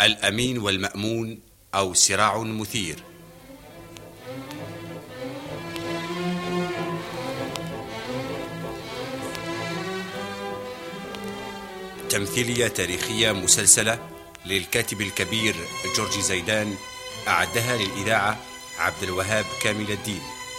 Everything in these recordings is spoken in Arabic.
الأمين والمأمون أو صراع مثير. تمثيلية تاريخية مسلسلة للكاتب الكبير جورج زيدان، أعدها للإذاعة عبد الوهاب كامل الدين.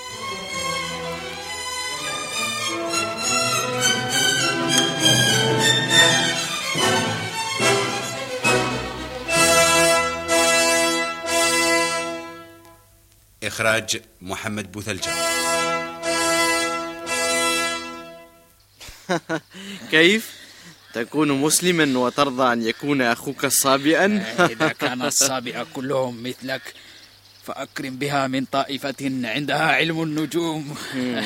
إخراج محمد بوثلجة. كيف؟ تكون مسلما وترضى أن يكون أخوك صابئا؟ إذا كان الصابئة كلهم مثلك فأكرم بها من طائفة عندها علم النجوم.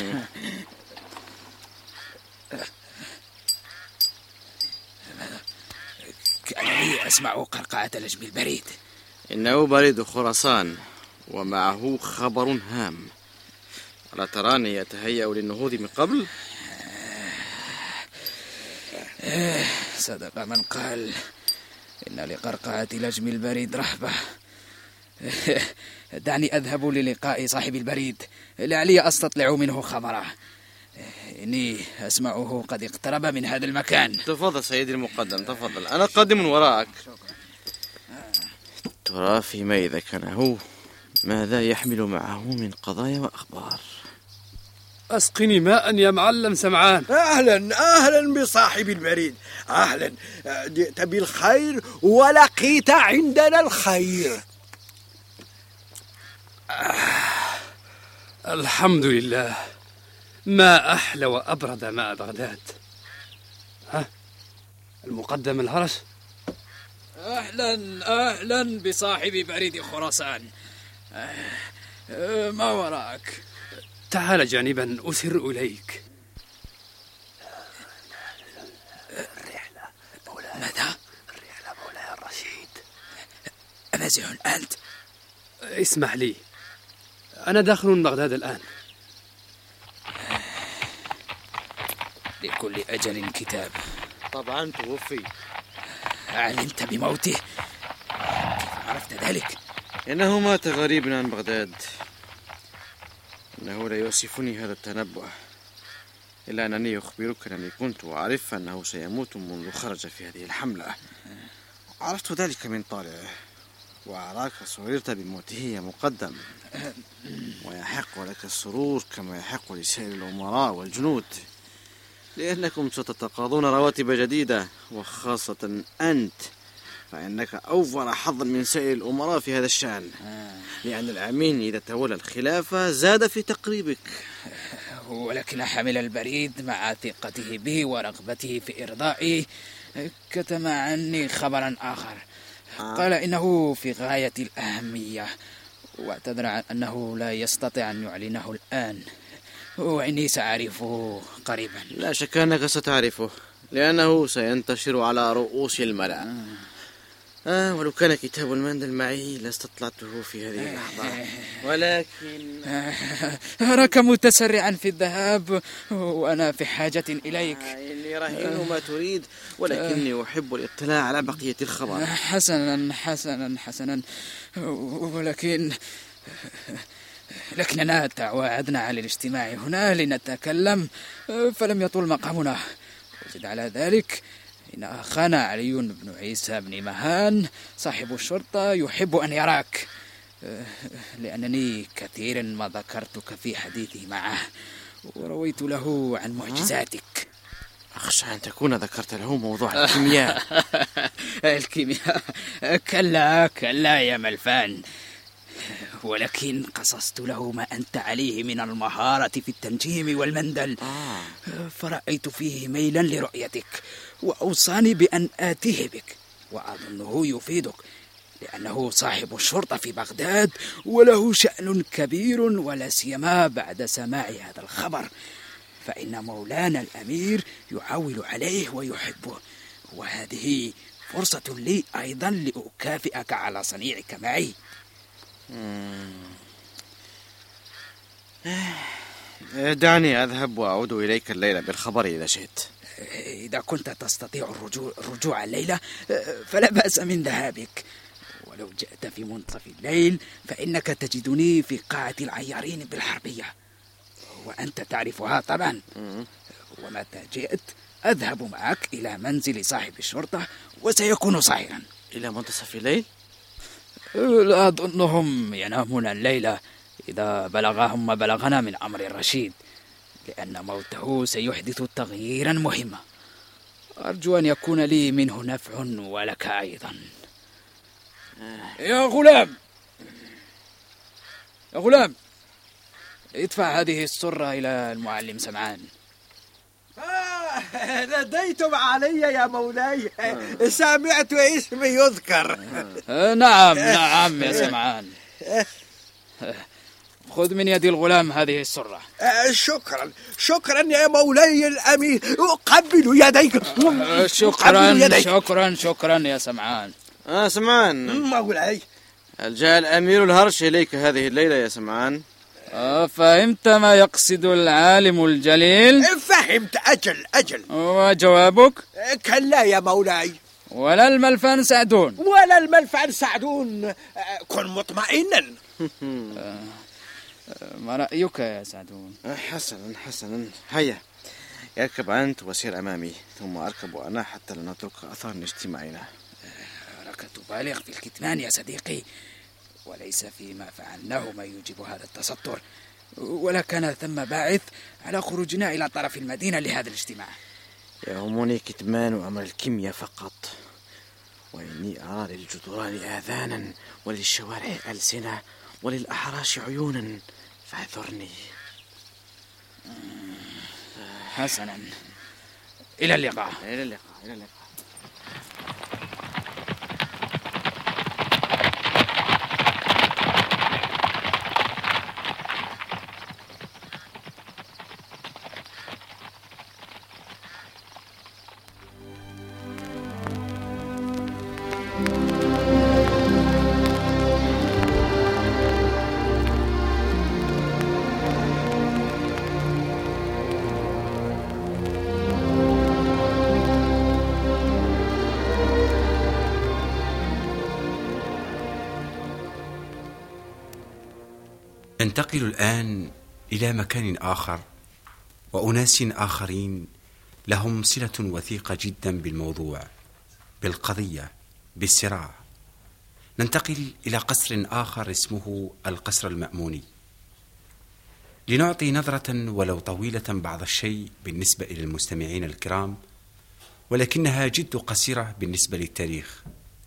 كأنني أسمع قرقعة لجم البريد. إنه بريد خراسان ومعه خبر هام. ألا تراني يتهيأ للنهوض من قبل؟ صدق من قال إن لقرقعة لجم البريد رهبة. دعني أذهب للقاء صاحب البريد لعلي أستطلع منه خبره. إني أسمعه قد اقترب من هذا المكان. تفضل سيدي المقدم، تفضل، أنا قادم وراءك. ترى فيما إذا كان هو ماذا يحمل معه من قضايا وأخبار. أسقني ماء يا معلم سمعان. أهلا بصاحب البريد، أهلا. جئت بالخير ولقيت عندنا الخير. الحمد لله، ما أحلى وأبرد ماء بغداد. المقدم الهرس. أهلا بصاحب بريد خراسان. ما وراك؟ تعال جانبا أسر إليك. الرحلة مولاي. ماذا؟ الرحلة مولاي الرشيد. أمازح أنت؟ اسمح لي، أنا داخل بغداد الآن. لكل أجل كتاب. طبعا توفي. أعلمت بموته؟ كيف عرفت ذلك؟ إنه مات غريبا عن بغداد. إنه لا يوصفني هذا التنبؤ، إلا أنني أخبرك أنني كنت أعرف أنه سيموت منذ خرج في هذه الحملة. عرفت ذلك من طالعه، وأراك سررت بموته يا مقدم، ويحق لك السرور كما يحق لسائر الأمراء والجنود، لأنكم ستتقاضون رواتب جديدة، وخاصة أنت فإنك أوفر حظا من سائر الأمراء في هذا الشأن، لأن الأمين إذا تولى الخلافة زاد في تقريبك. ولكن حامل البريد مع ثقته به ورغبته في إرضائي كتم عني خبرا آخر. قال إنه في غاية الأهمية، واعتذر عن أنه لا يستطيع أن يعلنه الآن، وإني سأعرفه قريبا. لا شك أنك ستعرفه، لأنه سينتشر على رؤوس الملأ. ولو كان كتاب المندل معي لاستطلعته في هذه اللحظة، ولكن أراك متسرعا في الذهاب وأنا في حاجة إليك. إني رهين ما تريد، ولكني أحب الاطلاع على بقية الخبر. حسنا حسنا حسنا، لكننا تعاهدنا على الاجتماع هنا لنتكلم، فلم يطول مقامنا. وزد على ذلك إن أخانا علي بن عيسى بن مهان صاحب الشرطة يحب أن يراك، لأنني كثيرا ما ذكرتك في حديثي معه ورويت له عن معجزاتك. أخشى أن تكون ذكرت له موضوع الكيمياء. الكيمياء؟ كلا يا ملفان، ولكن قصصت له ما أنت عليه من المهارة في التنجيم والمندل، فرأيت فيه ميلا لرؤيتك، وأوصاني بأن آتيه بك، وأظنه يفيدك، لأنه صاحب الشرطة في بغداد وله شأن كبير، ولا سيما بعد سماع هذا الخبر، فإن مولانا الأمير يعول عليه ويحبه، وهذه فرصة لي أيضا لأكافئك على صنيعك معي. دعني أذهب وأعود إليك الليلة بالخبر إذا شئت. إذا كنت تستطيع الرجوع الليلة فلا بأس من ذهابك، ولو جئت في منتصف الليل فإنك تجدني في قاعة العيارين بالحربية، وأنت تعرفها طبعا. ومتى جئت أذهب معك إلى منزل صاحب الشرطة وسيكون صحيحا. إلى منتصف الليل؟ لا أظنهم ينامون الليلة إذا بلغهم ما بلغنا من أمر الرشيد، لأن موته سيحدث تغييرا مهما. أرجو أن يكون لي منه نفع ولك أيضا. يا غلام، يا غلام، ادفع هذه السرة إلى المعلم سمعان. نديتم علي يا مولاي، سمعت اسمي يذكر. نعم نعم يا سمعان. خذ من يد الغلام هذه السرة. شكرا شكرا يا مولاي الأمير، أقبل يديك. شكرا يا سمعان. سمعان مولاي، هل جاء الأمير الهرش إليك هذه الليلة يا سمعان؟ فهمت ما يقصد العالم الجليل؟ فهمت. أجل. وجوابك؟ كلا يا مولاي. ولا الملفان سعدون؟ ولا الملفان سعدون. كن مطمئنا. ما رأيك يا سعدون؟ حسنا. هيا اركب أنت وسير أمامي، ثم أركب أنا حتى لا نترك أثر اجتماعنا. لك تبالغ في الكتمان يا صديقي، وليس فيما فعلناه ما يوجب هذا التستر، ولا كان ثم باعث على خروجنا إلى طرف المدينة لهذا الاجتماع. يهمني كتمان أمر الكيمياء فقط، وإني أرى للجدران آذانا وللشوارع ألسنة وللأحراش عيونا، فاعذرني. حسنا، إلى اللقاء. ننتقل الآن إلى مكان آخر وأناس آخرين لهم صلة وثيقة جدا بالموضوع، بالقضية، بالصراع. ننتقل إلى قصر آخر اسمه القصر المأموني، لنعطي نظرة ولو طويلة بعض الشيء بالنسبة إلى المستمعين الكرام، ولكنها جد قصيرة بالنسبة للتاريخ.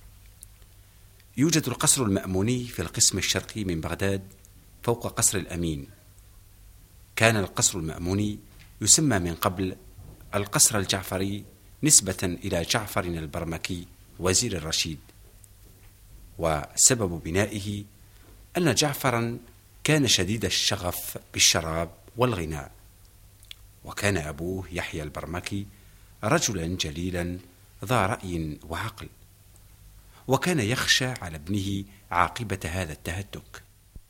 يوجد القصر المأموني في القسم الشرقي من بغداد فوق قصر الأمين. كان القصر المأموني يسمى من قبل القصر الجعفري نسبة إلى جعفر البرمكي وزير الرشيد، وسبب بنائه أن جعفرا كان شديد الشغف بالشراب والغناء، وكان أبوه يحيى البرمكي رجلا جليلا ذا رأي وعقل، وكان يخشى على ابنه عاقبة هذا التهتك.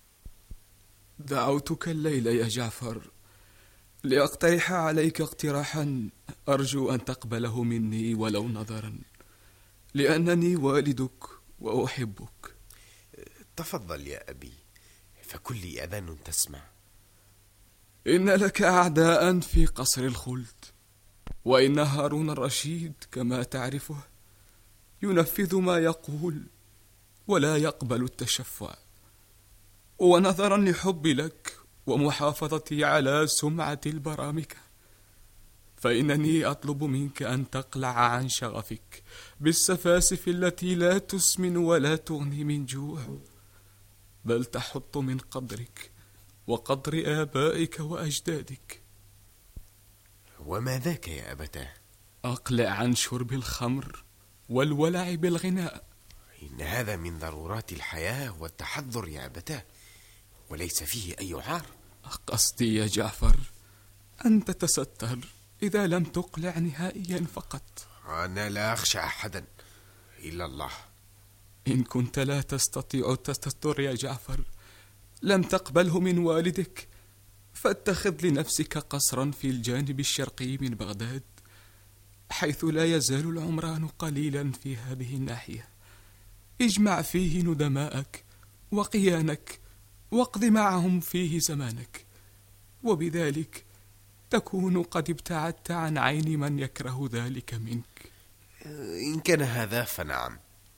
دعوتك الليلة يا جعفر لأقترح عليك اقتراحا أرجو أن تقبله مني ولو نظرا، لأنني والدك وأحبك. تفضل يا أبي، فكل أذان تسمع. إن لك أعداء في قصر الخلد، وإن هارون الرشيد كما تعرفه ينفذ ما يقول ولا يقبل التشفع، ونظرا لحبي لك ومحافظتي على سمعة البرامكة فإنني أطلب منك أن تقلع عن شغفك بالسفاسف التي لا تسمن ولا تغني من جوع، بل تحط من قدرك وقدر آبائك وأجدادك. وما ذاك يا أبتاه؟ أقلع عن شرب الخمر والولع بالغناء. إن هذا من ضرورات الحياة والتحضر يا أبتاه، وليس فيه أي عار. قصدي يا جعفر أن تتستر إذا لم تقلع نهائيا فقط. أنا لا أخشى أحدا إلا الله. إن كنت لا تستطيع التستر يا جعفر لم تقبله من والدك، فاتخذ لنفسك قصرا في الجانب الشرقي من بغداد، حيث لا يزال العمران قليلا في هذه الناحية، اجمع فيه ندماءك وقيانك، واقض معهم فيه زمانك، وبذلك تكون قد ابتعدت عن عين من يكره ذلك منك. إن كان هذا فنعم.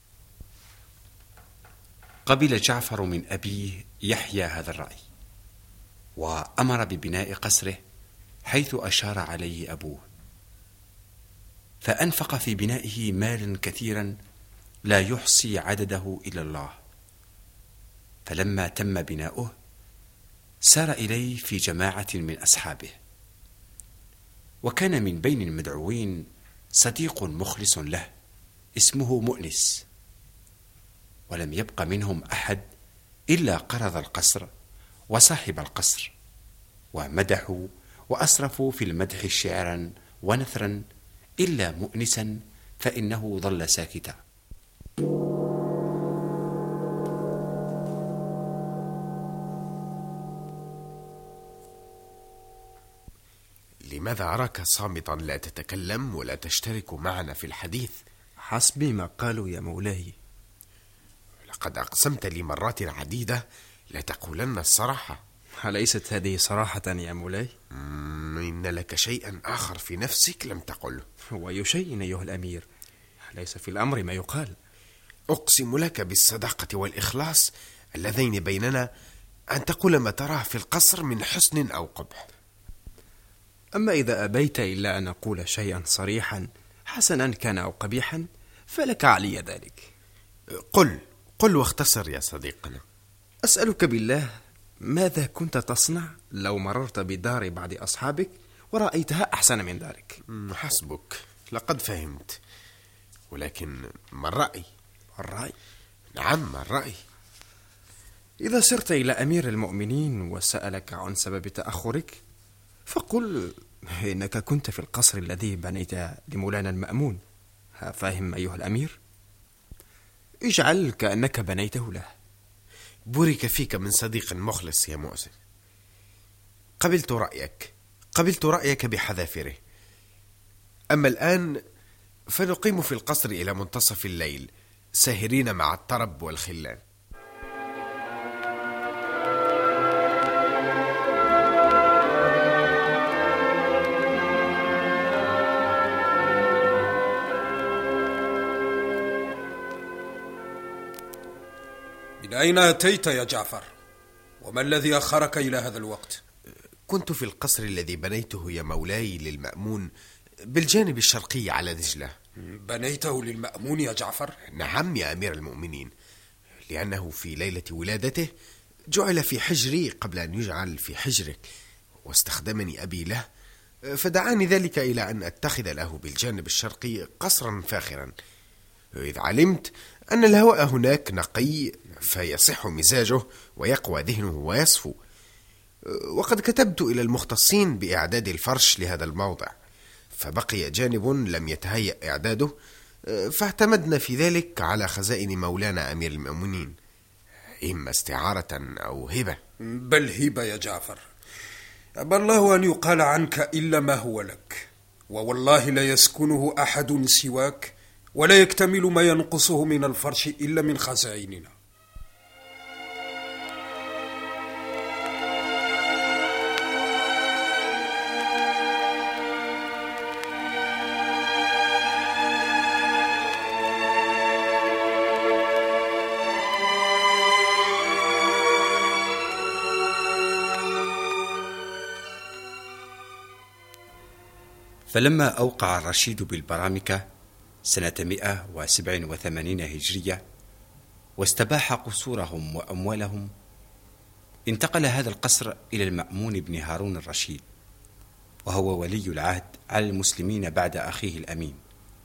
قبل جعفر من أبيه يحيى هذا الرأي، وأمر ببناء قصره حيث أشار عليه أبوه، فأنفق في بنائه مالا كثيرا لا يحصي عدده إلا الله. فلما تم بناؤه سار إليه في جماعة من أصحابه، وكان من بين المدعوين صديق مخلص له اسمه مؤنس، ولم يبق منهم أحد إلا قرض القصر وصاحب القصر، ومدحوا وأسرفوا في المدح شعرا ونثرا إلا مؤنسا فإنه ظل ساكتا. لماذا أراك صامتا لا تتكلم ولا تشترك معنا في الحديث؟ حسبي ما قالوا يا مولاي. لقد أقسمت لي مرات عديدة لا تقولن الصراحة. أليست هذه صراحة يا مولاي؟ إن لك شيئا آخر في نفسك لم تقله. وأي شيء أيها الأمير؟ ليس في الأمر ما يقال. أقسم لك بالصداقة والإخلاص اللذين بيننا أن تقول ما تراه في القصر من حسن أو قبح. أما إذا أبيت إلا أن أقول شيئا صريحا حسنا كان أو قبيحا فلك علي ذلك. قل واختصر يا صديقنا. أسألك بالله، ماذا كنت تصنع لو مررت بدار بعض أصحابك ورأيتها أحسن من ذلك؟ حسبك، لقد فهمت. ولكن ما الرأي؟ الرأي؟ نعم، ما الرأي؟ إذا سرت إلى أمير المؤمنين وسألك عن سبب تأخرك فقل إنك كنت في القصر الذي بنيت لمولانا المأمون. فاهم أيها الأمير؟ اجعل كأنك بنيته له. بورك فيك من صديق مخلص يا مؤسف. قبلت رأيك بحذافره. أما الآن فنقيم في القصر إلى منتصف الليل ساهرين مع الطرب والخلان. من أين أتيت يا جعفر؟ وما الذي أخرك إلى هذا الوقت؟ كنت في القصر الذي بنيته يا مولاي للمأمون بالجانب الشرقي على دجلة. بنيته للمأمون يا جعفر؟ نعم يا أمير المؤمنين، لأنه في ليلة ولادته جعل في حجري قبل أن يجعل في حجرك، واستخدمني أبي له، فدعاني ذلك إلى أن أتخذ له بالجانب الشرقي قصرا فاخرا، إذ علمت أن الهواء هناك نقي فيصح مزاجه ويقوى ذهنه ويصفو. وقد كتبت إلى المختصين بإعداد الفرش لهذا الموضع، فبقي جانب لم يتهيأ إعداده، فاعتمدنا في ذلك على خزائن مولانا أمير المؤمنين، إما استعارة أو هبة. بل هبة يا جعفر. أبى الله أن يقال عنك إلا ما هو لك، ووالله لا يسكنه أحد سواك، ولا يكتمل ما ينقصه من الفرش إلا من خزائننا. فلما أوقع الرشيد بالبرامكة سنة 187 هجرية واستباح قصورهم وأموالهم، انتقل هذا القصر إلى المأمون بن هارون الرشيد، وهو ولي العهد على المسلمين بعد أخيه الأمين.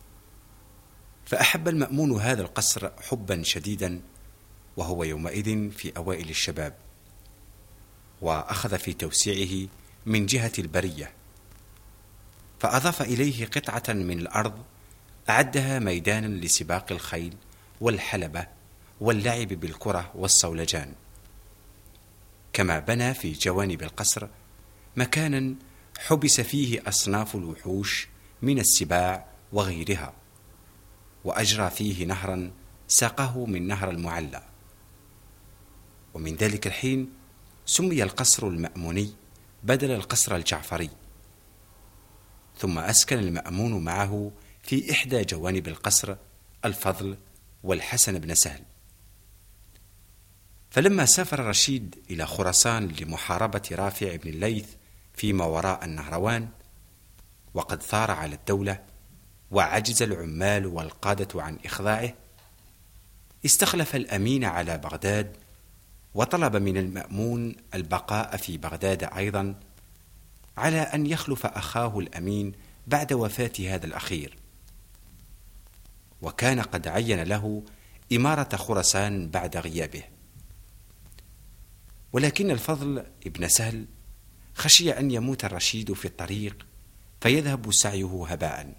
فأحب المأمون هذا القصر حبا شديدا، وهو يومئذ في أوائل الشباب، وأخذ في توسيعه من جهة البرية، فأضاف إليه قطعة من الأرض أعدها ميدانا لسباق الخيل والحلبة واللعب بالكرة والصولجان، كما بنى في جوانب القصر مكانا حبس فيه أصناف الوحوش من السباع وغيرها، وأجرى فيه نهرا ساقه من نهر المعلى. ومن ذلك الحين سمي القصر المأموني بدل القصر الجعفري. ثم أسكن المأمون معه في إحدى جوانب القصر الفضل والحسن بن سهل. فلما سافر رشيد إلى خراسان لمحاربة رافع بن الليث فيما وراء النهروان، وقد ثار على الدولة وعجز العمال والقادة عن إخضاعه، استخلف الأمين على بغداد، وطلب من المأمون البقاء في بغداد أيضا على أن يخلف أخاه الأمين بعد وفاة هذا الأخير. وكان قد عين له إمارة خراسان بعد غيابه. ولكن الفضل ابن سهل خشي أن يموت الرشيد في الطريق فيذهب سعيه هباء،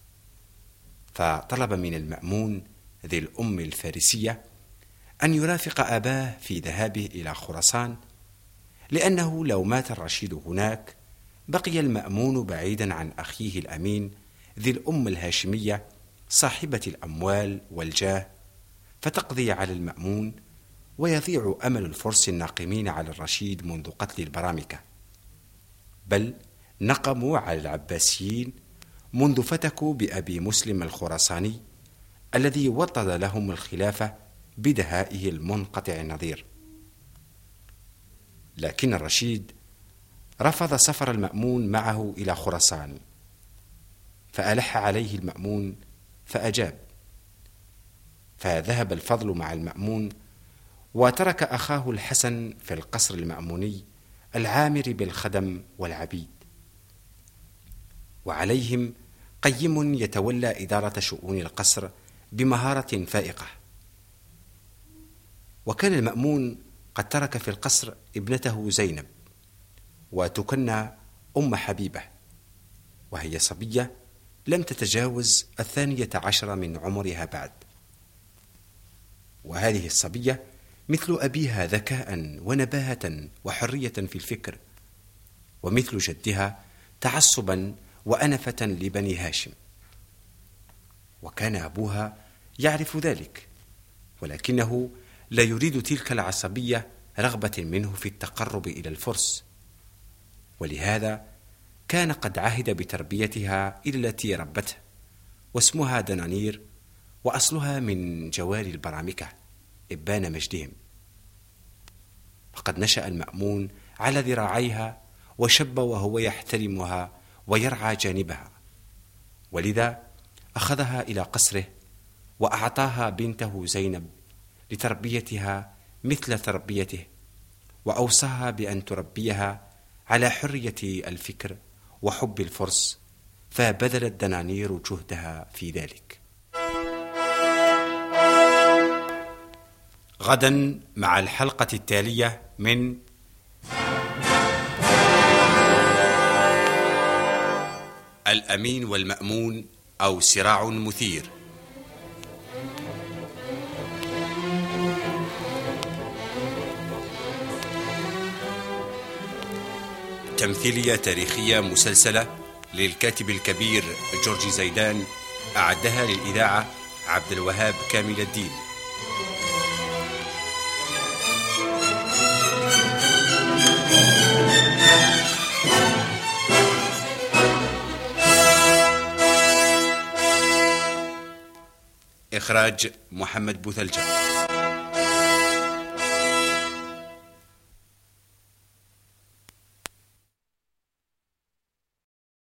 فطلب من المأمون ذي الأم الفارسية أن يرافق أباه في ذهابه إلى خراسان، لأنه لو مات الرشيد هناك بقي المأمون بعيدا عن أخيه الأمين ذي الأم الهاشمية صاحبة الأموال والجاه، فتقضي على المأمون ويضيع أمل الفرس الناقمين على الرشيد منذ قتل البرامكة، بل نقموا على العباسيين منذ فتكوا بأبي مسلم الخراساني الذي وطد لهم الخلافة بدهائه المنقطع النظير. لكن الرشيد رفض سفر المأمون معه إلى خراسان، فألح عليه المأمون فأجاب، فذهب الفضل مع المأمون وترك أخاه الحسن في القصر المأموني العامر بالخدم والعبيد، وعليهم قيم يتولى إدارة شؤون القصر بمهارة فائقة. وكان المأمون قد ترك في القصر ابنته زينب، وتكنى أم حبيبة، وهي صبية لم تتجاوز 12 من عمرها بعد. وهذه الصبية مثل أبيها ذكاء ونباهة وحرية في الفكر، ومثل جدها تعصبا وأنفة لبني هاشم. وكان أبوها يعرف ذلك، ولكنه لا يريد تلك العصبية رغبة منه في التقرب إلى الفرس، ولهذا كان قد عهد بتربيتها إلى التي ربته، واسمها دنانير، وأصلها من جواري البرامكة إبان مجدهم. فقد نشأ المأمون على ذراعيها، وشب وهو يحترمها ويرعى جانبها، ولذا أخذها إلى قصره وأعطاها بنته زينب لتربيتها مثل تربيته، وأوصاها بأن تربيها على حرية الفكر وحب الفرس، فبذلت دنانير جهدها في ذلك. غدا مع الحلقة التالية من الأمين والمأمون أو صراع مثير. تمثيلية تاريخية مسلسلة للكاتب الكبير جورج زيدان، أعدها للإذاعة عبد الوهاب كامل الدين. إخراج محمد بوثلجة.